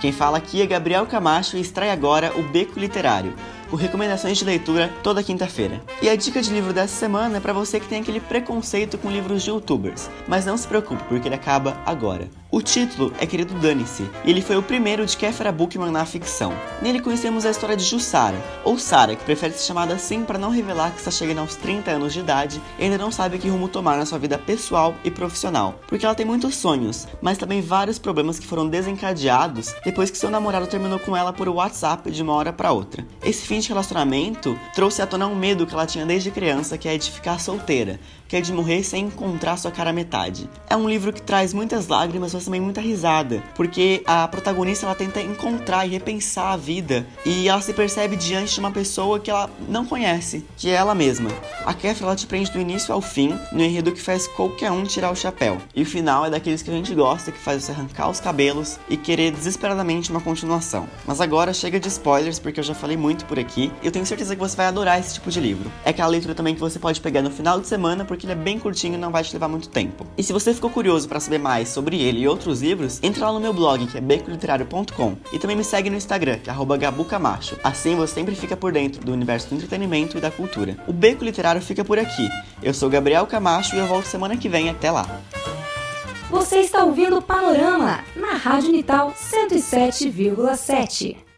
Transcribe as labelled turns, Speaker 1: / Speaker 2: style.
Speaker 1: Quem fala aqui é Gabriel Camacho e extrai agora o Beco Literário, com recomendações de leitura toda quinta-feira. E a dica de livro dessa semana é para você que tem aquele preconceito com livros de youtubers, mas não se preocupe, porque ele acaba agora. O título é Querido Dane-se, e ele foi o primeiro de Kéfera Bookman na ficção. Nele conhecemos a história de Jussara, ou Sara, que prefere ser chamada assim para não revelar que está chegando aos 30 anos de idade e ainda não sabe que rumo tomar na sua vida pessoal e profissional, porque ela tem muitos sonhos, mas também vários problemas que foram desencadeados depois que seu namorado terminou com ela por WhatsApp de uma hora para outra. Esse fim de relacionamento trouxe à tona um medo que ela tinha desde criança, que é de ficar solteira, que é de morrer sem encontrar sua cara metade. É um livro que traz muitas lágrimas, mas também muita risada, porque a protagonista ela tenta encontrar e repensar a vida, e ela se percebe diante de uma pessoa que ela não conhece, que é ela mesma. A Kéfera ela te prende do início ao fim, no enredo que faz qualquer um tirar o chapéu. E o final é daqueles que a gente gosta, que faz você arrancar os cabelos e querer desesperadamente uma continuação. Mas agora chega de spoilers, porque eu já falei muito por aqui, e eu tenho certeza que você vai adorar esse tipo de livro. É aquela leitura também que você pode pegar no final de semana, porque ele é bem curtinho e não vai te levar muito tempo. E se você ficou curioso para saber mais sobre ele e outros livros, entra lá no meu blog, que é becoliterario.com, e também me segue no Instagram, que é @gabucamacho. Assim você sempre fica por dentro do universo do entretenimento e da cultura. O Beco Literário fica por aqui. Eu sou Gabriel Camacho e eu volto semana que vem. Até lá!
Speaker 2: Você está ouvindo o Panorama, na Rádio Unital 107,7.